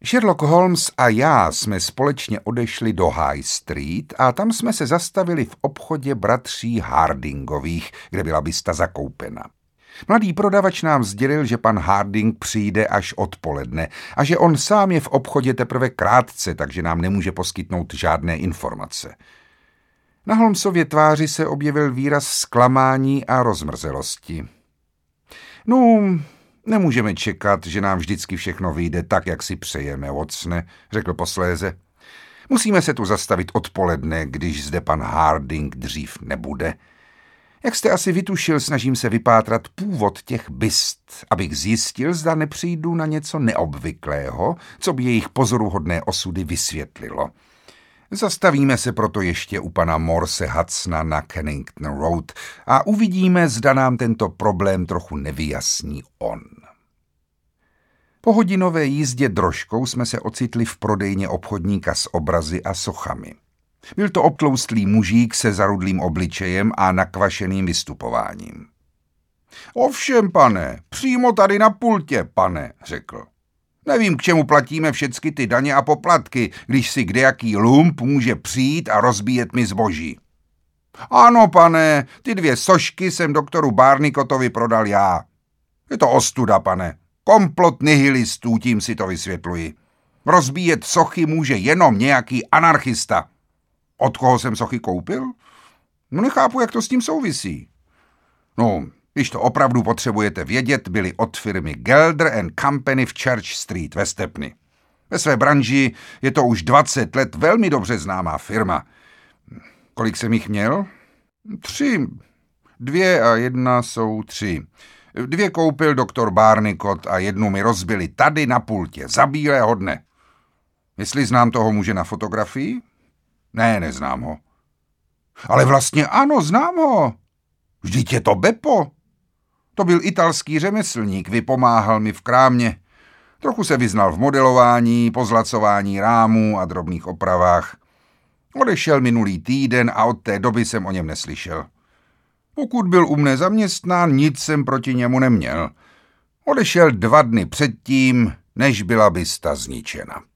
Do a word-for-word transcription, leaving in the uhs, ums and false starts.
Sherlock Holmes a já jsme společně odešli do High Street a tam jsme se zastavili v obchodě bratří Hardingových, kde byla bysta zakoupena. Mladý prodavač nám sdělil, že pan Harding přijde až odpoledne a že on sám je v obchodě teprve krátce, takže nám nemůže poskytnout žádné informace. Na Holmesově tváři se objevil výraz zklamání a rozmrzelosti. No, nemůžeme čekat, že nám vždycky všechno vyjde tak, jak si přejeme, Watsone, řekl posléze. Musíme se tu zastavit odpoledne, když zde pan Harding dřív nebude. Jak jste asi vytušil, snažím se vypátrat původ těch byst, abych zjistil, zda nepřijdu na něco neobvyklého, co by jejich pozoruhodné osudy vysvětlilo. Zastavíme se proto ještě u pana Morse Hudsona na Kennington Road a uvidíme, zda nám tento problém trochu nevyjasní on. Po hodinové jízdě drožkou jsme se ocitli v prodejně obchodníka s obrazy a sochami. Byl to obtloustlý mužík se zarudlým obličejem a nakvašeným vystupováním. Ovšem, pane, přímo tady na pultě, pane, řekl. Nevím, k čemu platíme všecky ty daně a poplatky, když si kdejaký lump může přijít a rozbíjet mi zboží. Ano, pane, ty dvě sošky jsem doktoru Barnicottovi prodal já. Je to ostuda, pane. Komplot nihilistů, tím si to vysvětluji. Rozbíjet sochy může jenom nějaký anarchista. Od koho jsem sochy koupil? No nechápu, jak to s tím souvisí. No, když to opravdu potřebujete vědět, byly od firmy Gelder and Company v Church Street ve Stepney. Ve své branži je to už dvacet let velmi dobře známá firma. Kolik jsem jich měl? Tři. Dvě a jedna jsou tři. Dvě koupil doktor Barnicott a jednu mi rozbili tady na pultě, za bílého dne. Jestli znám toho muže na fotografii? Ne, neznám ho. Ale vlastně ano, znám ho. Vždyť je to Beppo. To byl italský řemeslník, vypomáhal mi v krámě. Trochu se vyznal v modelování, pozlacování rámů a drobných opravách. Odešel minulý týden a od té doby jsem o něm neslyšel. Pokud byl u mne zaměstnán, nic jsem proti němu neměl. Odešel dva dny předtím, než byla bysta zničena.